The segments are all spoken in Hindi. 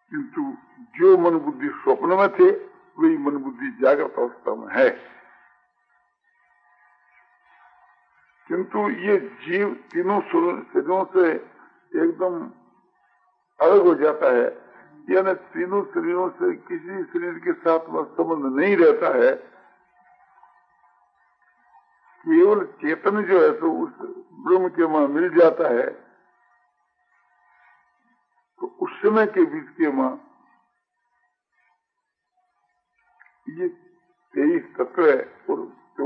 किंतु जो मन बुद्धि स्वप्न में थे वही मन बुद्धि जागृत अवस्था में है। किंतु ये जीव तीनों शरीरों से एकदम अलग हो जाता है, यानी तीनों शरीरों से किसी शरीर के साथ में संबंध नहीं रहता है। केवल चेतन जो है तो उस ब्रह्म के वहां मिल जाता है, तो उस समय के बीच के वहां ये 23 तत्व है और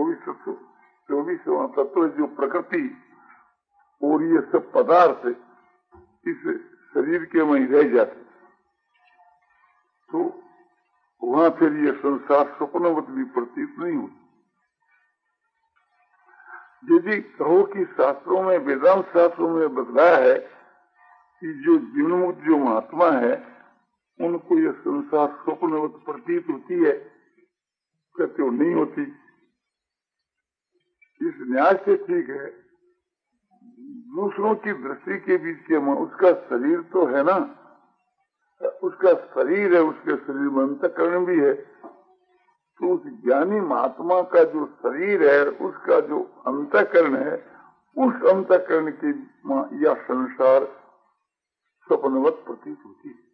24वां तत्व जो प्रकृति और ये सब पदार्थ इस शरीर के वहीं रह जाते, तो वहां फिर ये संसार स्वप्नवत भी प्रतीत नहीं होता। यदि कहो कि शास्त्रों में, वेदांत शास्त्रों में बतलाया है कि जो जीवनमुक्त जो महात्मा है उनको ये संसार स्वप्नवत प्रतीत होती है, कहते हो नहीं होती। इस न्याय से ठीक है, दूसरों की दृष्टि के बीच के उसका शरीर तो है ना, उसका शरीर है, उसके शरीर में अंतःकरण भी है, तो उस ज्ञानी महात्मा का जो शरीर है उसका जो अंतःकरण है, उस अंतःकरण की या संसार स्वप्नवत प्रतीत होती है।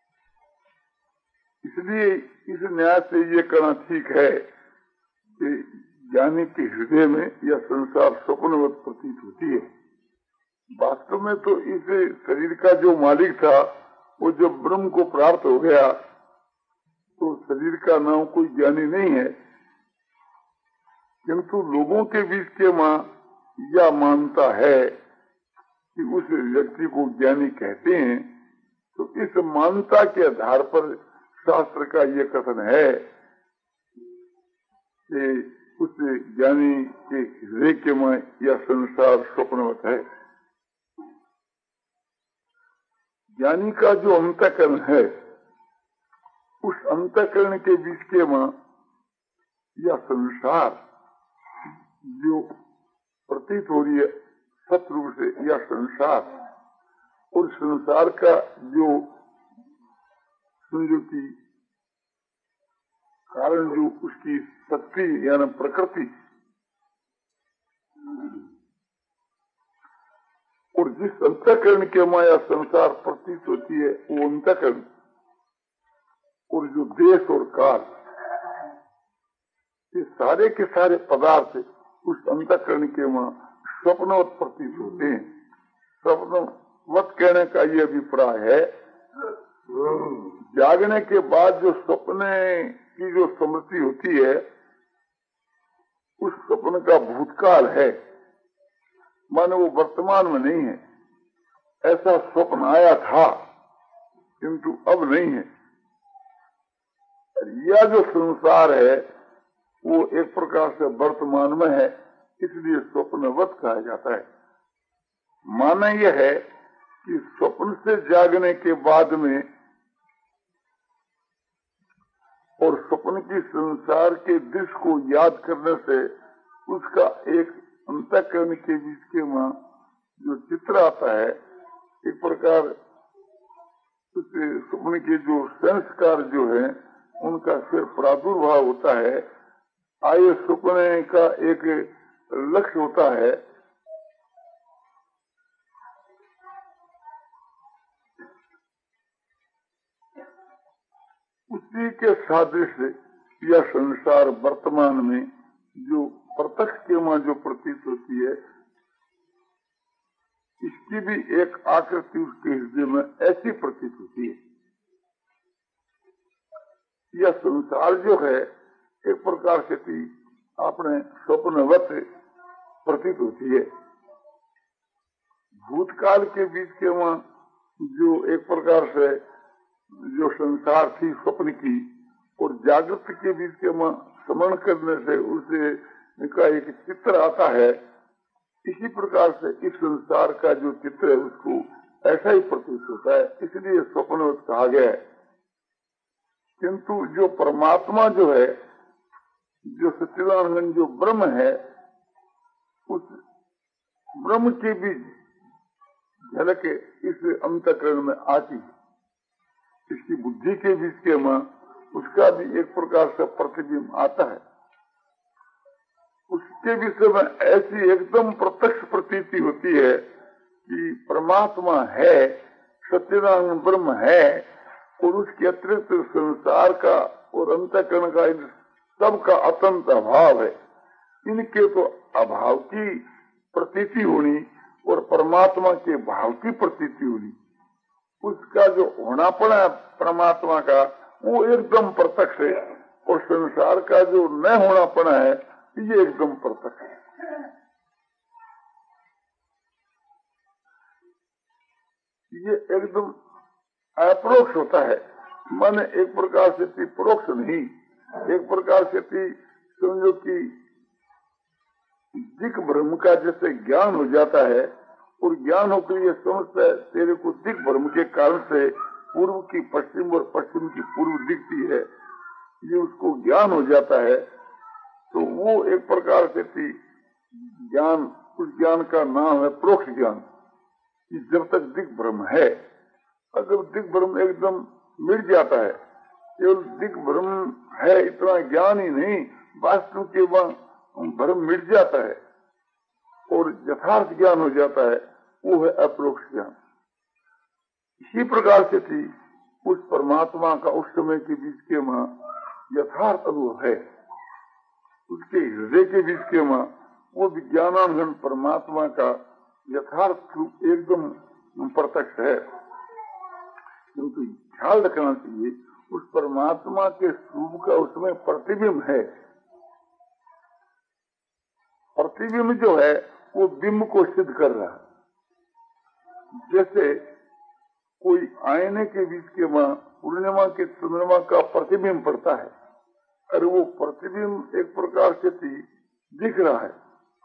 इसलिए इस न्याय से ये कहना ठीक है कि ज्ञानी के हृदय में यह संसार स्वप्नवत प्रतीत होती है। वास्तव में तो इस शरीर का जो मालिक था वो जब ब्रह्म को प्राप्त हो गया तो शरीर का नाम कोई ज्ञानी नहीं है, किंतु लोगों के बीच के यह मानता है कि उस व्यक्ति को ज्ञानी कहते हैं। तो इस मान्यता के आधार पर शास्त्र का ये कथन है कि उस ज्ञानी के हृदय के में यह संसार स्वप्नवत है। ज्ञानी का जो अंतःकरण है उस अंतःकरण के बीच के में यह संसार जो प्रतीत हो रही है सत्रूप से, यह संसार और संसार का जो समझो की कारण जो उसकी शक्ति यानी प्रकृति, और जिस अंतःकरण के माया संसार प्रतीत होती है वो अंतःकरण, और जो देश और काल, ये सारे के सारे पदार्थ उस अंतःकरण के वहां स्वप्नवत प्रतीत होते हैं। स्वप्नवत कहने का ये अभिप्राय है, जागने के बाद जो स्वप्न की जो स्मृति होती है उस स्वप्न का भूतकाल है, माने वो वर्तमान में नहीं है। ऐसा स्वप्न आया था किंतु अब नहीं है। यह जो संसार है वो एक प्रकार से वर्तमान में है, इसलिए स्वप्नवत कहा जाता है। माना यह है कि स्वप्न से जागने के बाद में और स्वप्न की संसार के दृश्य को याद करने से उसका एक अंतःकरण के बीच के वहां जो चित्र आता है, एक प्रकार उस स्वप्न के जो संस्कार जो है उनका फिर प्रादुर्भाव होता है। आये स्वप्न का एक लक्ष्य होता है, उसी के सादृश्य यह संसार वर्तमान में जो प्रत्यक्ष के वहां जो प्रतीत होती है, इसकी भी एक आकृति उसके हृदय में ऐसी प्रतीत होती है। यह संसार जो है एक प्रकार से अपने स्वप्नवत प्रतीत होती है। भूतकाल के बीच के वहां जो एक प्रकार से जो संसार थी स्वप्न की, और जागृत के बीच के वहां स्मरण करने से उसे का एक चित्र आता है, इसी प्रकार से इस संसार का जो चित्र है उसको ऐसा ही प्रतीत होता है, इसलिए स्वप्नवत कहा गया है। किंतु जो परमात्मा जो है, जो सच्चिदानंद जो ब्रह्म है, उस ब्रह्म की भी झलक इस अंतःकरण में आती है, इसकी बुद्धि के बीच के में उसका भी एक प्रकार से प्रतिबिंब आता है। उसके विषय में ऐसी एकदम प्रत्यक्ष प्रतीति होती है कि परमात्मा है, सच्चिदानंद ब्रह्म है, और उसके अतिरिक्त संसार का और अंतःकरण का इन सबका अत्यंत अभाव है। इनके तो अभाव की प्रतीति होनी और परमात्मा के भाव की प्रतीति होनी, उसका जो होनापन है परमात्मा का वो एकदम प्रत्यक्ष है, और संसार का जो न होनापन है ये एकदम प्रत्यक्ष है। ये एकदम अप्रोक्ष होता है, माने एक प्रकार से परोक्ष नहीं, एक प्रकार से समझो कि दिक ब्रह्म का जैसे ज्ञान हो जाता है, और ज्ञान होकर ये समझता है तेरे को दिक ब्रह्म के कारण से पूर्व की पश्चिम और पश्चिम की पूर्व दिखती है, ये उसको ज्ञान हो जाता है, तो वो एक प्रकार से ज्ञान, उस ज्ञान का नाम है प्रोक्ष ज्ञान। जब तक दिक ब्रह्म है, अगर दिक ब्रह्म एकदम मिट जाता है, केवल दिक ब्रह्म है इतना ज्ञान ही नहीं, वास्तव के वह भ्रम मिट जाता है और यथार्थ ज्ञान हो जाता है, वो है अप्रोक्ष ज्ञान। इसी प्रकार से उस परमात्मा का उस समय के बीच के मां यथार्थ अनुभव है, उसके हृदय के बीच के मां वो विज्ञानानंद परमात्मा का यथार्थ रूप एकदम प्रत्यक्ष है। किंतु ख्याल रखना चाहिए उस परमात्मा के स्वरूप का उसमें प्रतिबिंब है। प्रतिबिंब जो है वो बिंब को सिद्ध कर रहा है। जैसे कोई आईने के बीच के मां पूर्णिमा के चंद्रमा का प्रतिबिंब पड़ता है, और वो प्रतिबिंब एक प्रकार से दिख रहा है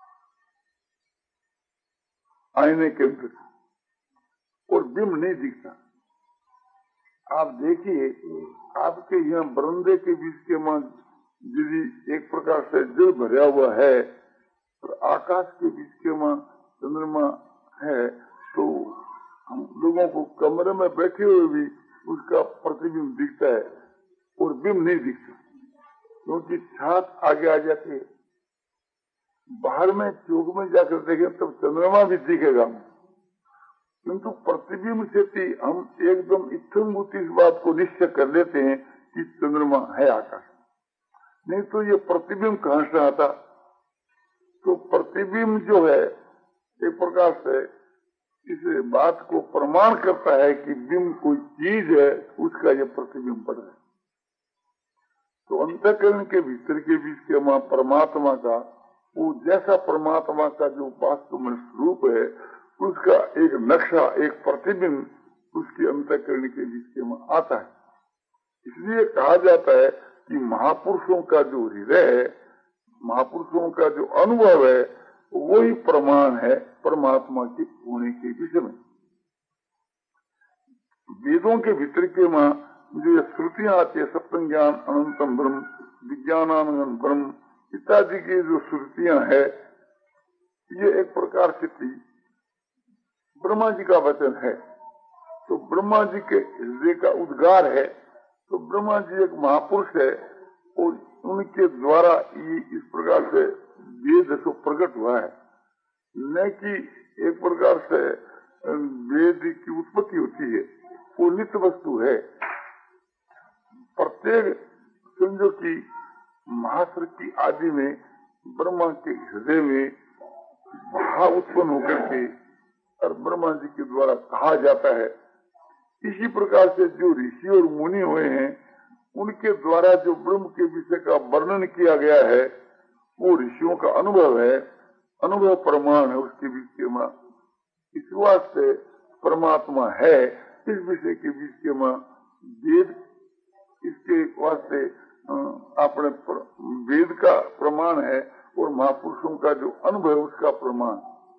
आईने के अंदर, और बिंब नहीं दिखता। आप देखिए, आपके यहाँ बरंदे के बीच के मां यदि एक प्रकार से जल भरा हुआ है और आकाश के बीच के मां चंद्रमा है, तो हम लोगों को कमरे में बैठे हुए भी उसका प्रतिबिंब दिखता है और बिंब नहीं दिखता, क्योंकि छात आगे आ जाती है। बाहर में चौक में जाकर देखें तब चंद्रमा भी दिखेगा, किंतु प्रतिबिंब से हम एकदम इत्थंभूत इस बात को निश्चय कर लेते हैं कि चंद्रमा है आकाश, नहीं तो ये प्रतिबिंब कहां से आता। तो प्रतिबिंब जो है एक प्रकार से इस बात को प्रमाण करता है कि बिंब कोई चीज है, उसका ये प्रतिबिंब पड़ रहा है। तो अंतःकरण के भीतर के बीच के मां परमात्मा का वो जैसा परमात्मा का जो वास्तव में स्वरूप है, उसका एक नक्शा, एक प्रतिबिंब उसके अंतःकरण के बीच के में आता है। इसलिए कहा जाता है कि महापुरुषों का जो हृदय है, महापुरुषों का जो अनुभव है, वही प्रमाण है परमात्मा के होने के विषय में। वेदों के भीतर के मां जो श्रुतियां आती है, सप्तम ज्ञान अनंतम ब्रह्म, विज्ञानानंद ब्रह्म इत्यादि की जो श्रुतियां है, ये एक प्रकार से ब्रह्मा जी का वचन है। तो ब्रह्मा जी के हृदय का उद्गार है। तो ब्रह्मा जी एक महापुरुष है और उनके द्वारा ये इस प्रकार से वेद को प्रकट हुआ है, न कि एक प्रकार से वेद की उत्पत्ति होती है, वो नित्य वस्तु है। प्रत्येक समझो की महासृष्टि आदि में ब्रह्मा के हृदय में भाव उत्पन्न होकर के और ब्रह्मा जी के द्वारा कहा जाता है। इसी प्रकार से जो ऋषि और मुनि हुए हैं, उनके द्वारा जो ब्रह्म के विषय का वर्णन किया गया है, वो ऋषियों का अनुभव है, अनुभव प्रमाण है उसके बीच के मां। इस वास्ते परमात्मा है, इस विषय के बीच के मां वेद इसके वास्ते अपने वेद का प्रमाण है और महापुरुषों का जो अनुभव है उसका प्रमाण।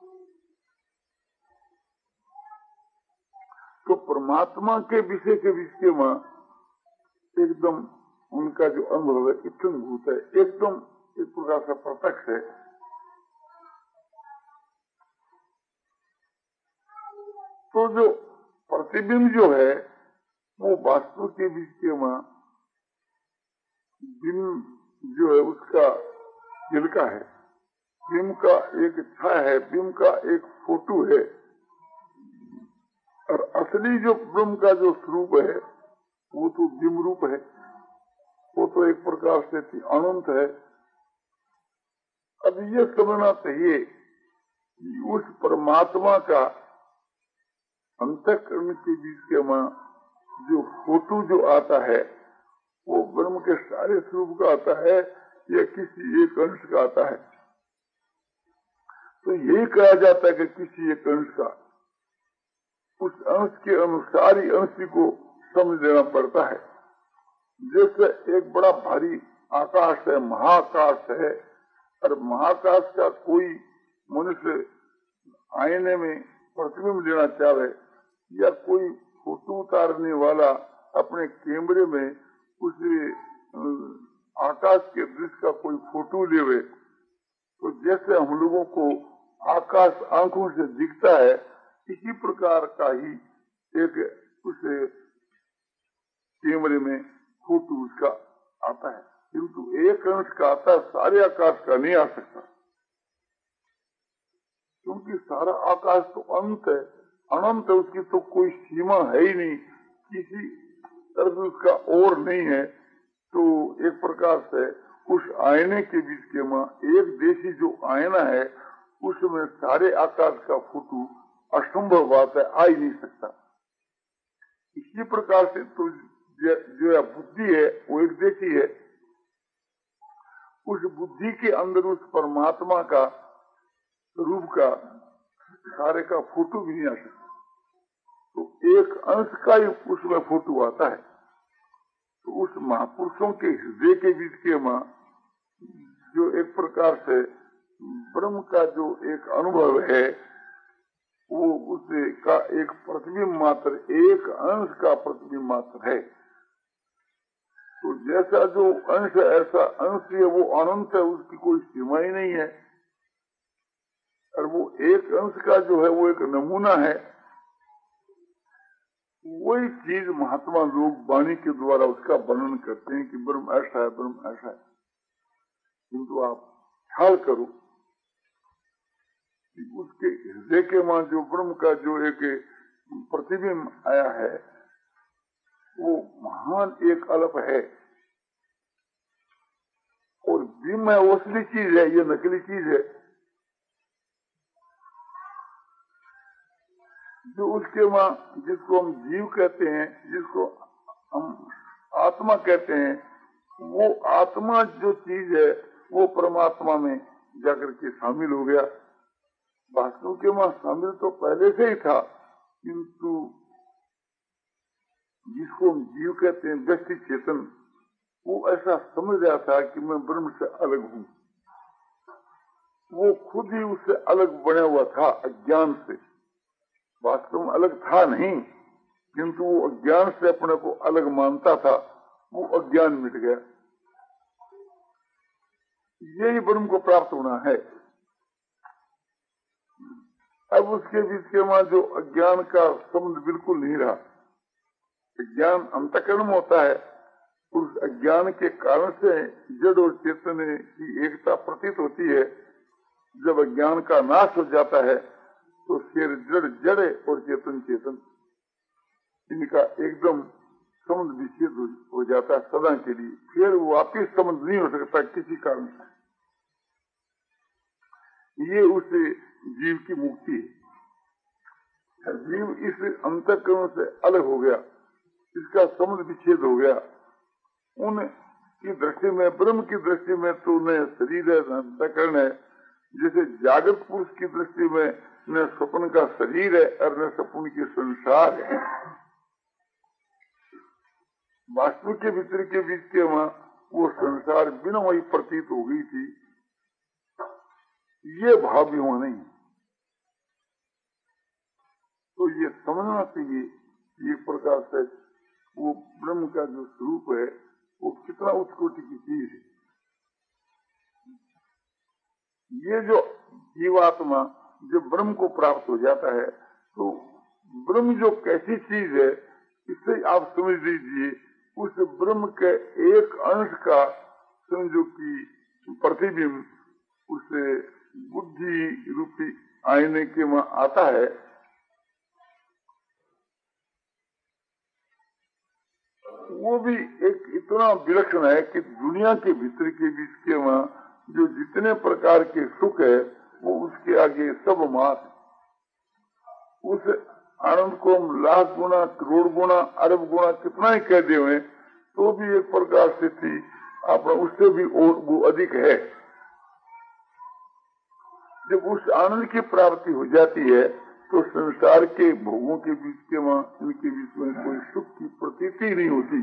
तो परमात्मा के विषय के बीच के मां एकदम उनका जो अनुभव है इत्थंभूत है, एकदम एक प्रकार का प्रत्यक्ष है। तो जो प्रतिबिंब जो है वो वास्तु के बीच के वहां बिंब जो है उसका तिलका है, बिंब का एक छाया है, बिंब का एक फोटो है, और असली जो ब्रह्म का जो स्वरूप है वो तो बिंब रूप है, वो तो एक प्रकार से अनंत है। अब ये समझना चाहिए कि उस परमात्मा का अंतःकरण के बीच के वहां जो फोटो जो आता है वो ब्रह्म के सारे स्वरूप का आता है या किसी एक अंश का आता है। तो यही कहा जाता है कि किसी एक अंश का, उस अंश के अनुसार ही अंश को समझ लेना पड़ता है। जैसे एक बड़ा भारी आकाश है, महाकाश है, और महाकाश का कोई मनुष्य आईने में प्रतिबिंब लेना चाहे या कोई फोटो उतारने वाला अपने कैमरे में उस आकाश के दृश्य का कोई फोटो लेवे, तो जैसे हम लोगों को आकाश आंखों से दिखता है इसी प्रकार का ही एक उस कैमरे में फोटो उसका आता है, किंतु एक अंश का आता है, सारे आकाश का नहीं आ सकता, क्योंकि सारा आकाश तो अनंत है, अनंत है, उसकी तो कोई सीमा है ही नहीं, किसी तरफ उसका और नहीं है। तो एक प्रकार से उस आईने के बीच के मां एक देशी जो आईना है उसमें सारे आकाश का फोटो असंभव बात है, आ ही नहीं सकता। इसी प्रकार से तो जो बुद्धि है वो एक देशी है, उस बुद्धि के अंदर उस परमात्मा का रूप का सारे का फोटो भी नहीं आ सकता, तो एक अंश का ही उसमें फोटो आता है। तो उस महापुरुषों के हृदय के बीच के मां जो एक प्रकार से ब्रह्म का जो एक अनुभव है वो उसे का एक प्रतिबिंब मात्र, एक अंश का प्रतिबिंब मात्र है। तो जैसा जो अंश है ऐसा अंश है, वो अनंत है, उसकी कोई सीमा ही नहीं है, और वो एक अंश का जो है वो एक नमूना है। वही चीज महात्मा लोग वाणी के द्वारा उसका वर्णन करते हैं कि ब्रह्म ऐसा है, ब्रह्म ऐसा है, किंतु आप ख्याल करो कि उसके हृदय के वहां जो ब्रह्म का जो एक प्रतिबिंब आया है वो महान एक अल्प है, और बिंब है वो असली चीज है, ये नकली चीज है। जो उसके वहां जिसको हम जीव कहते हैं, जिसको हम आत्मा कहते हैं, वो आत्मा जो चीज है वो परमात्मा में जाकर के शामिल हो गया। वास्तव के वहां शामिल तो पहले से ही था, किंतु जिसको हम जीव कहते हैं, व्यक्ति चेतन, वो ऐसा समझ रहा था कि मैं ब्रह्म से अलग हूँ। वो खुद ही उससे अलग बना हुआ था अज्ञान से, वास्तव में अलग था नहीं, किंतु वो अज्ञान से अपने को अलग मानता था, वो अज्ञान मिट गया। यही ब्रह्म को प्राप्त होना है। अब उसके बीच के वहां जो अज्ञान का संबंध बिल्कुल नहीं रहा, ज्ञान अंतःकरण में होता है, उस अज्ञान के कारण से जड़ और चेतन की एकता प्रतीत होती है। जब अज्ञान का नाश हो जाता है तो फिर जड़ जड़ और चेतन चेतन, इनका एकदम संबंध विच्छेद हो जाता है सदा के लिए, फिर वापिस संबंध नहीं हो सकता किसी कारण से। ये उस जीव की मुक्ति है। जीव इस अंतःकरण से अलग हो गया, इसका संबंध विच्छेद हो गया। उनकी दृष्टि में, ब्रह्म की दृष्टि में तो न शरीर है न अंतःकरण है, जैसे जागृत पुरुष की दृष्टि में न स्वप्न का शरीर है और न स्वप्न की संसार है। वास्तु के भीतर के बीच के वहां वो संसार बिना वही प्रतीत हो गई थी, ये भाव भी वहां नहीं। तो ये समझना चाहिए एक प्रकार से वो ब्रह्म का जो स्वरूप है वो कितना उच्च कोटि की चीज है। ये जो जीवात्मा जब ब्रह्म को प्राप्त हो जाता है तो ब्रह्म जो कैसी चीज है इससे आप समझ लीजिए उस ब्रह्म के एक अंश का समझो कि प्रतिबिंब उस बुद्धि रूपी आईने के वहां आता है। वो भी एक इतना विलक्षण है कि दुनिया के भीतर के बीच के वहां जो जितने प्रकार के सुख है वो उसके आगे सब मात। उस आनंद को हम लाख गुना, करोड़ गुना, अरब गुना कितना ही कह दे तो भी एक प्रकार से थी अपना उससे भी और वो अधिक है। जब उस आनंद की प्राप्ति हो जाती है तो संसार के भोगों के बीच के वहां इनके बीच में कोई सुख की प्रतीति नहीं होती।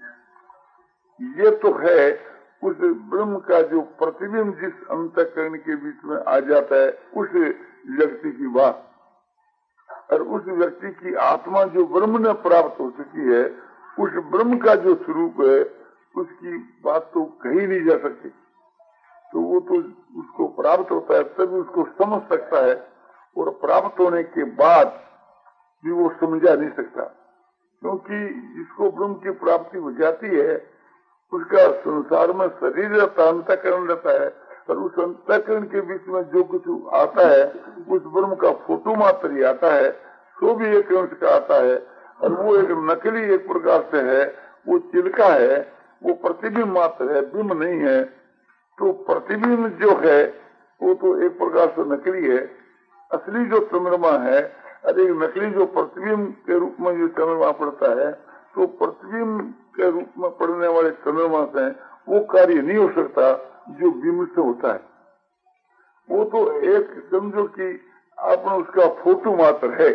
ये तो है उस ब्रह्म का जो प्रतिबिंब जिस अंतःकरण के बीच में आ जाता है उस व्यक्ति की बात, और उस व्यक्ति की आत्मा जो ब्रह्म ने प्राप्त हो चुकी है उस ब्रह्म का जो स्वरूप है उसकी बात तो कही नहीं जा सकती। तो वो तो उसको प्राप्त होता है तभी उसको समझ सकता है, और प्राप्त होने के बाद भी वो समझा नहीं सकता, क्योंकि जिसको ब्रह्म की प्राप्ति हो जाती है उसका संसार में शरीर रहता है, अंतःकरण रहता है, और उस अंतःकरण के बीच में जो कुछ आता है उस ब्रह्म का फोटो मात्र ही आता है, तो भी एक अंश का आता है, और वो एक नकली एक प्रकार से है, वो चिलका है, वो प्रतिबिंब मात्र है, बिंब नहीं है। तो प्रतिबिंब जो है वो तो एक प्रकार से नकली है। असली जो चंद्रमा है और एक नकली जो प्रतिबिंब के रूप में जो चंद्रमा पड़ता है, तो प्रतिबिंब के रूप में पड़ने वाले चंद्रमा से वो कार्य नहीं हो सकता जो बिंब से होता है। वो तो एक समझो कि आपने उसका फोटो मात्र है।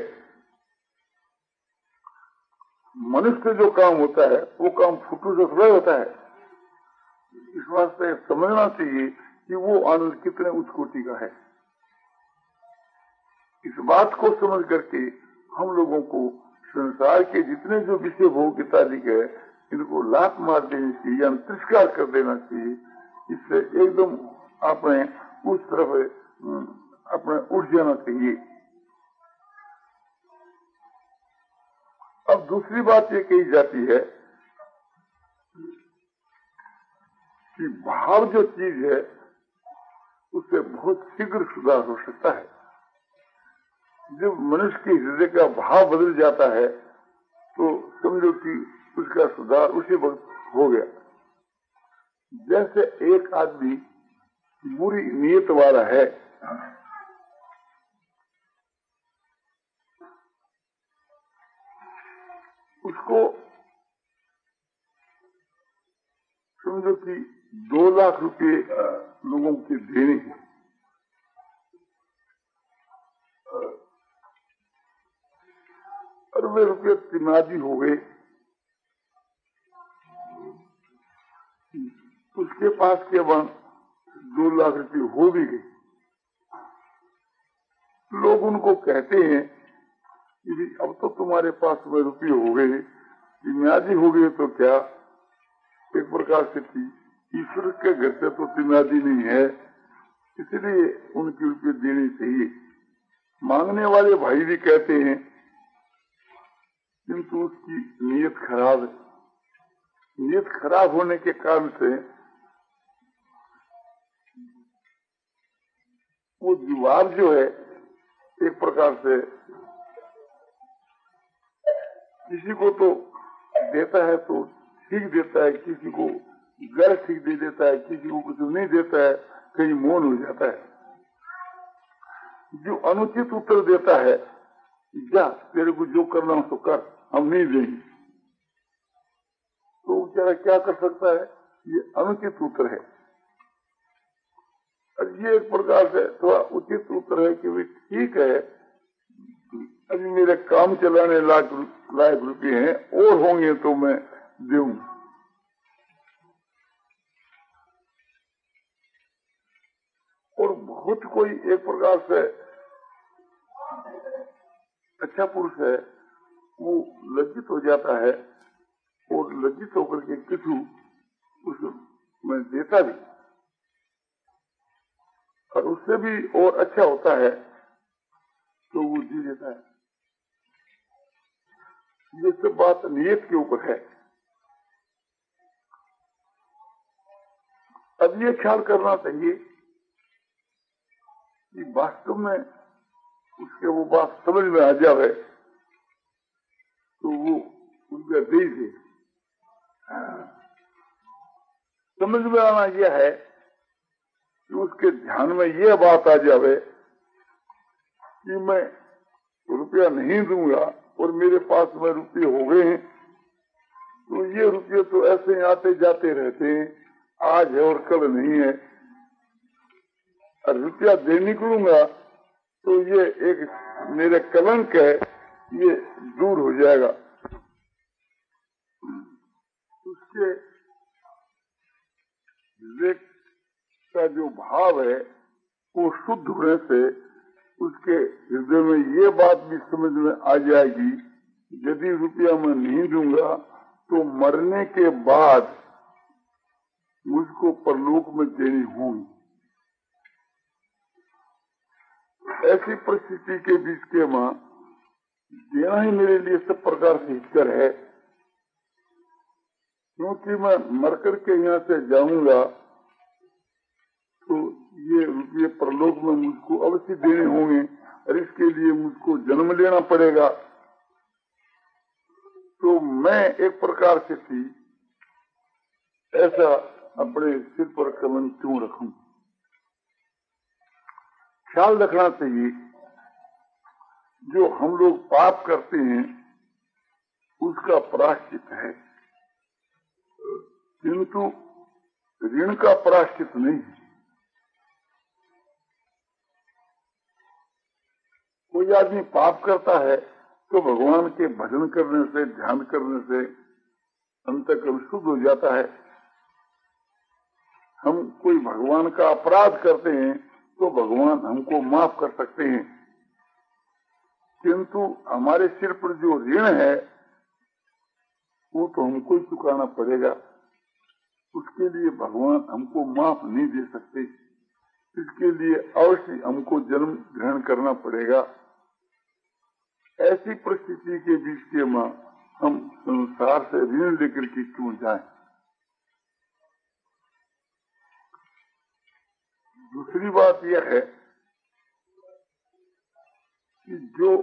मनुष्य जो काम होता है वो काम फोटो से थोड़ा होता है। इस वास्ते समझना चाहिए कि वो आनंद कितने उच्च कोटि का है। इस बात को समझ करके हम लोगों को संसार के जितने जो विषय भोग की तारीख है इनको लात मार देनी चाहिए या तिरस्कार कर देना चाहिए। इससे एकदम आपने उस तरफ अपने उठ जाना चाहिए। अब दूसरी बात ये कही जाती है कि भाव जो चीज है उससे बहुत शीघ्र सुधार हो सकता है। जब मनुष्य के हृदय का भाव बदल जाता है तो समझो कि उसका सुधार उसी वक्त हो गया। जैसे एक आदमी बुरी नीयत वाला है, उसको समझो कि 2 लाख रुपए लोगों के देने हैं, और वे रुपये तिमादी हो गए, उसके पास केवल 2 लाख रुपए हो भी गए। लोग उनको कहते हैं कि अब तो तुम्हारे पास में रुपये हो गए, तिमादी हो गए तो क्या, एक प्रकार से थी ईश्वर के घर से तो तिमादी नहीं है, इसलिए उनके रुपये देने चाहिए। मांगने वाले भाई भी कहते हैं किंतु उसकी नीयत खराब है। नीयत खराब होने के कारण से वो जवाब जो है एक प्रकार से किसी को तो देता है तो ठीक देता है, किसी को गैर ठीक दे देता है, किसी को कुछ नहीं देता है, कहीं मौन हो जाता है। जो अनुचित उत्तर देता है जा तेरे को जो करना हो तो कर, हम नहीं देंगे, तो बेचारा क्या कर सकता है, ये अनुचित उत्तर है। और ये एक प्रकार से थोड़ा उचित उत्तर है कि भी ठीक है अभी मेरे काम चलाने लायक रुपये हैं और होंगे तो मैं दूं। और बहुत कोई एक प्रकार से अच्छा पुरुष है वो लज्जित हो जाता है और लज्जित होकर के किसी उसमें देता भी, और उससे भी और अच्छा होता है तो वो जी देता है। ये सब बात नियत के ऊपर है। अब ये ख्याल करना चाहिए कि वास्तव में उसके वो बात समझ में आ जाए तो वो उनका देश है। समझ में आना यह है कि उसके ध्यान में यह बात आ जावे कि मैं रुपया नहीं दूंगा और मेरे पास में रुपये हो गए हैं, तो ये रुपये तो ऐसे आते जाते रहते हैं, आज है और कल नहीं है। और रुपया दे निकलूंगा तो ये एक मेरे कलंक है, ये दूर हो जाएगा। उसके विवेक का जो भाव है वो शुद्ध होने से उसके हृदय में ये बात भी समझ में आ जाएगी, यदि रुपया मैं नहीं दूंगा तो मरने के बाद मुझको परलोक में देनी होगी। ऐसी परिस्थिति के बीच के मां देना ही मेरे लिए सब प्रकार से हितकर है, क्योंकि मैं मर करके यहाँ से जाऊंगा तो ये रुपये परलोक में मुझको अवश्य देने होंगे और इसके लिए मुझको जन्म लेना पड़ेगा। तो मैं एक प्रकार से थी ऐसा अपने सिर पर कलम क्यों रखूं? ख्याल रखना चाहिए जो हम लोग पाप करते हैं उसका प्रायश्चित है, किंतु ऋण का प्रायश्चित नहीं है। कोई आदमी पाप करता है तो भगवान के भजन करने से, ध्यान करने से अंतःकरण शुद्ध हो जाता है। हम कोई भगवान का अपराध करते हैं तो भगवान हमको माफ कर सकते हैं, किंतु हमारे सिर पर जो ऋण है वो तो हमको ही चुकाना पड़ेगा। उसके लिए भगवान हमको माफ नहीं दे सकते, इसके लिए अवश्य हमको जन्म ग्रहण करना पड़ेगा। ऐसी परिस्थिति के बीच के मां हम संसार से ऋण लेकर के क्यों जाएं? दूसरी बात यह है कि जो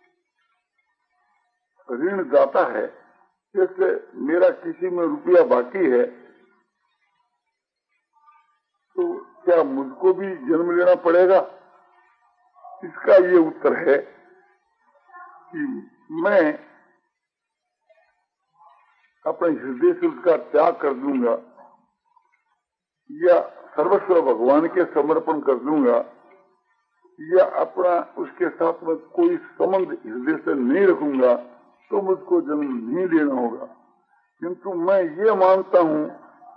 ऋण दाता है, जैसे मेरा किसी में रुपया बाकी है तो क्या मुझको भी जन्म लेना पड़ेगा? इसका ये उत्तर है कि मैं अपने हृदय से उसका त्याग कर दूंगा या सर्वस्व भगवान के समर्पण कर दूंगा या अपना उसके साथ में कोई संबंध हृदय से नहीं रखूंगा तो मुझको जन्म नहीं लेना होगा। किंतु मैं ये मानता हूं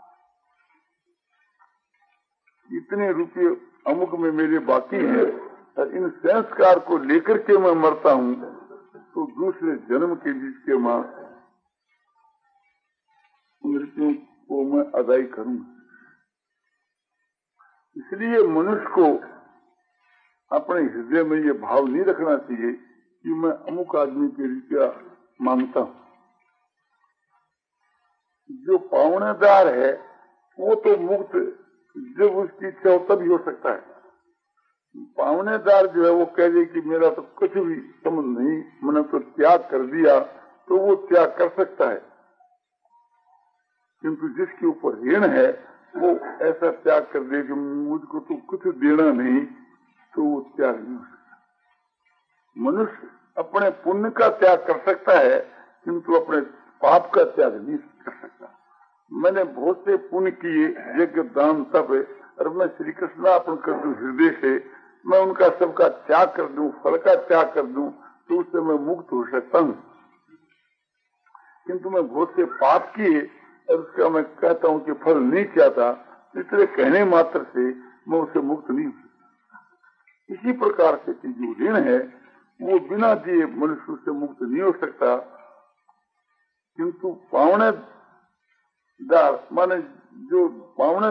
इतने रुपये अमुक में मेरे बाकी है और इन संस्कार को लेकर के मैं मरता हूं तो दूसरे जन्म के बीच के मां मृत्यु को मैं अदाई करूंगा। इसलिए मनुष्य को अपने हृदय में ये भाव नहीं रखना चाहिए कि मैं अमुक आदमी के रुपया मांगता हूं। जो पावनेदार है वो तो मुक्त जब उसकी इच्छा हो तभी हो सकता है। पावनेदार जो है वो कह दे कि मेरा तो कुछ भी संबंध नहीं, मैंने तो त्याग कर दिया, तो वो त्याग कर सकता है। किंतु जिसके ऊपर ऋण है वो ऐसा त्याग कर दे कि मुझको तो कुछ देना नहीं, तो वो त्याग नहीं हो सकता। मनुष्य अपने पुण्य का त्याग कर सकता है किंतु अपने पाप का त्याग नहीं कर सकता। मैंने बहुत से पुण्य किए, यज्ञ दान तप, और मैं श्री कृष्ण अर्पण कर दूं हृदय से, मैं उनका सबका त्याग कर दूं, फल का त्याग कर दूं, तो उससे मैं मुक्त हो सकता हूँ। किंतु मैं बहुत से पाप किए और उसका मैं कहता हूँ कि फल नहीं चाहता, इसलिए कहने मात्र से मैं उससे मुक्त नहीं हो सकता। इसी प्रकार से जो ऋण है वो बिना दिए मनुष्य से मुक्त नहीं हो सकता। किंतु पावनेदार माने जो पावने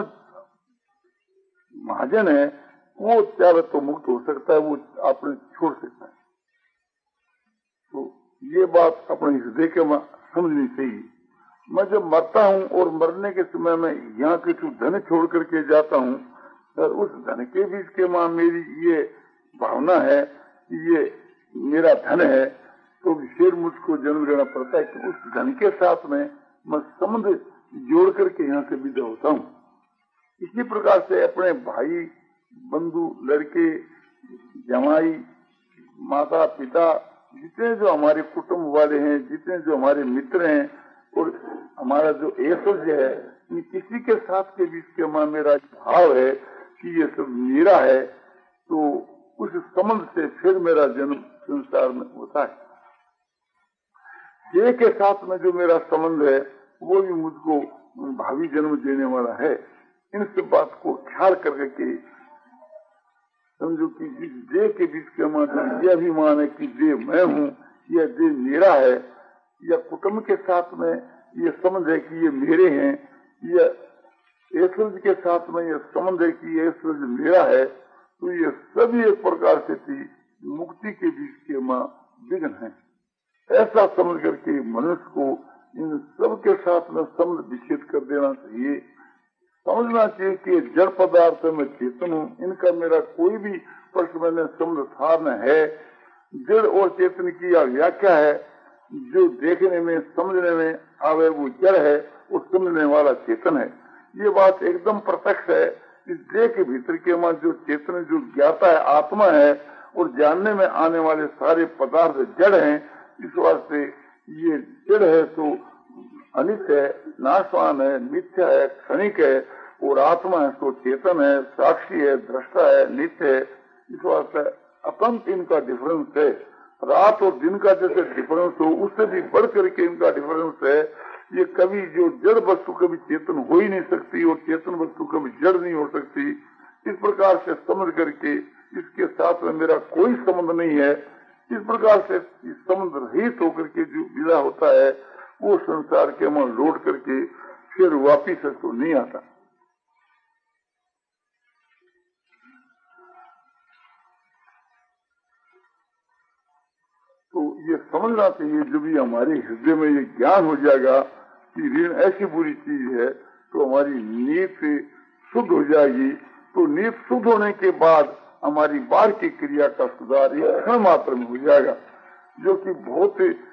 महाजन है वो त्याग तो मुक्त हो सकता है, वो आपने छोड़ सकता है। तो ये बात अपने हृदय के समझनी चाहिए। मैं जब मरता हूँ और मरने के समय में यहाँ के कुछ धन छोड़ करके जाता हूँ, और उस धन के बीच के मां मेरी ये भावना है कि ये मेरा धन है, तो फिर मुझको जन्म लेना पड़ता है कि उस धन के साथ में मैं संबंध जोड़ करके यहाँ से विदा होता हूँ। इसी प्रकार से अपने भाई, बंधु, लड़के, जमाई, माता पिता, जितने जो हमारे कुटुंब वाले हैं, जितने जो हमारे मित्र हैं और हमारा जो ऐश्वर्य है, इन किसी के साथ के बीच के मां मेरा भाव है कि ये सब मेरा है, तो उस संबंध से फिर मेरा जन्म संसार में होता है। देह के साथ में जो मेरा संबंध है वो भी मुझको भावी जन्म देने वाला है। इन सब बात को ख्याल करके समझो कि इस देह के बीच के माध्यम यह अभिमान है कि देह मैं हूँ, यह देह मेरा है, या कुटुंब के साथ में ये संबंध है कि ये मेरे हैं, या ऐश्वर्य के साथ में ये संबंध है कि ये ऐश्वर्य मेरा है, तो ये सभी एक प्रकार से थी मुक्ति के बीच के मां विघ्न है। ऐसा समझ करके मनुष्य को इन सब के साथ में संबंध विच्छेद कर देना चाहिए। समझना चाहिए कि जड़ पदार्थ में चेतन हूँ, इनका मेरा कोई भी प्रश्न में संबंध था न है। जड़ और चेतन की यह व्याख्या है, जो देखने में समझने में आवे वो जड़ है, वो समझने वाला चेतन है। ये बात एकदम प्रत्यक्ष है। इस देह के भीतर के मां जो चेतन, जो ज्ञाता है, आत्मा है, और जानने में आने वाले सारे पदार्थ जड़ हैं। इस वास्ते ये जड़ है तो अनित्य है, नाशवान है, मिथ्या है, क्षणिक है, और आत्मा है तो चेतन है, साक्षी है, दृष्टा है, नित्य है। इस वास्ते अतंत इनका डिफरेंस है। रात और दिन का जैसे डिफरेंस हो, उससे भी बढ़ करके इनका डिफरेंस है। ये कभी जो जड़ वस्तु कभी चेतन हो ही नहीं सकती, और चेतन वस्तु कभी जड़ नहीं हो सकती। इस प्रकार से समझ करके इसके साथ में मेरा कोई संबंध नहीं है, इस प्रकार से संबंध रहित होकर के जो विदा होता है, वो संसार के मन लौट करके फिर वापिस तो नहीं आता। तो ये समझना चाहिए, जब भी हमारे हृदय में ये ज्ञान हो जाएगा कि ऋण ऐसी बुरी चीज है, तो हमारी नीयत शुद्ध हो जाएगी। तो नीयत शुद्ध होने के बाद हमारी बाहर की क्रिया का सुधार एक क्षण मात्र में हो जाएगा, जो कि बहुत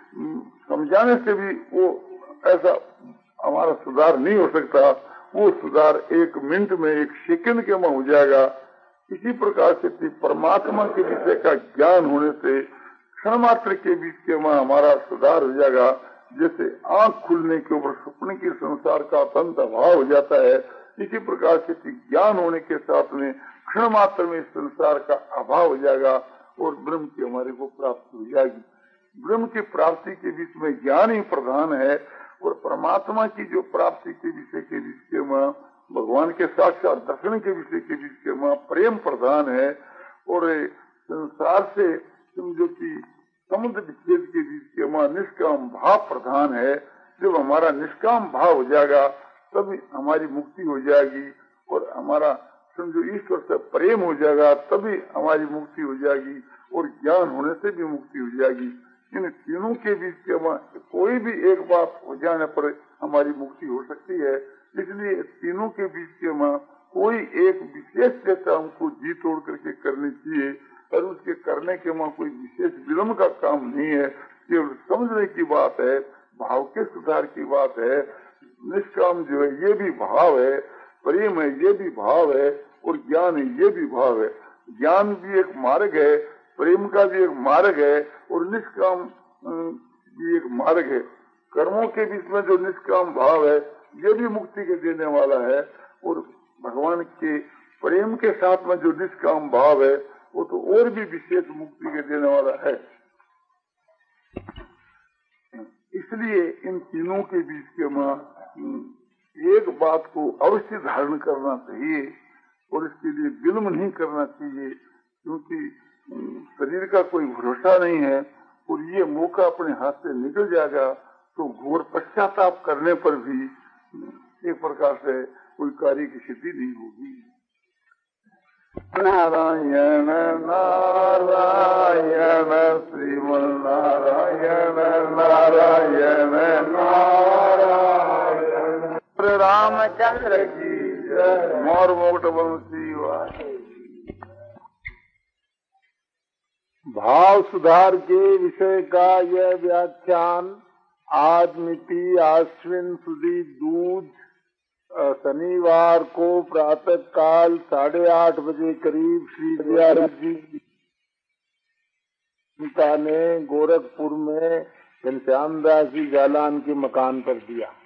समझाने से भी वो ऐसा हमारा सुधार नहीं हो सकता। वो सुधार एक मिनट में, एक सेकंड के में हो जाएगा। इसी प्रकार से परमात्मा के विषय का ज्ञान होने से क्षण मात्र के बीच के में हमारा सुधार हो जाएगा। जैसे आंख खुलने के ऊपर स्वप्न के संसार का अत्यंत अभाव हो जाता है, इसी प्रकार से ज्ञान होने के साथ में क्षण मात्र में संसार का अभाव हो जाएगा और ब्रह्म की हमारे को प्राप्ति हो जाएगी। ब्रह्म की प्राप्ति के बीच में ज्ञान ही प्रधान है, और परमात्मा की जो प्राप्ति के विषय के बीच के में, भगवान के साक्षात दर्शन के विषय के बीच के में प्रेम प्रधान है, और संसार से समझो कि समुद्र विच्छेद के बीच के में निष्काम भाव प्रधान है। जब हमारा निष्काम भाव हो जाएगा तभी हमारी मुक्ति हो जाएगी, और हमारा समझो ईश्वर से प्रेम हो जाएगा तभी हमारी मुक्ति हो जाएगी, और ज्ञान होने से भी मुक्ति हो जाएगी। इन तीनों के बीच के कोई भी एक बात हो जाने पर हमारी मुक्ति हो सकती है। इसलिए तीनों के बीच के कोई एक विशेष चेष्टा हमको जी तोड़ करके करनी चाहिए, और उसके करने के कोई विशेष विलम्ब का काम नहीं है। केवल समझने की बात है, भाव के सुधार की बात है। निष्काम जो है ये भी भाव है, प्रेम है ये भी भाव है, और ज्ञान है ये भी भाव है। ज्ञान भी एक मार्ग है, प्रेम का भी एक मार्ग है, और निष्काम भी एक मार्ग है। कर्मों के बीच में जो निष्काम भाव है ये भी मुक्ति के देने वाला है, और भगवान के प्रेम के साथ में जो निष्काम भाव है वो तो और भी विशेष मुक्ति के देने वाला है। इसलिए इन तीनों के बीच के एक बात को अवश्य धारण करना चाहिए, और इसके लिए विलम्ब नहीं करना चाहिए, क्योंकि शरीर का कोई भरोसा नहीं है, और ये मौका अपने हाथ से निकल जाएगा तो घोर पश्चाताप करने पर भी एक प्रकार से कोई कार्य की सिद्धि नहीं होगी। नारायण नारायण श्रीमन्नारायण नारायण नारायण रामचंद्र की जय। मोर मोट बंसी वाले। भाव सुधार के विषय का यह व्याख्यान आज मिति आश्विन सुदी दूज शनिवार को प्रातः काल 8:30 बजे करीब श्री विद्यारथ जी ने गोरखपुर में घनश्याम दास जी जालान के मकान पर दिया।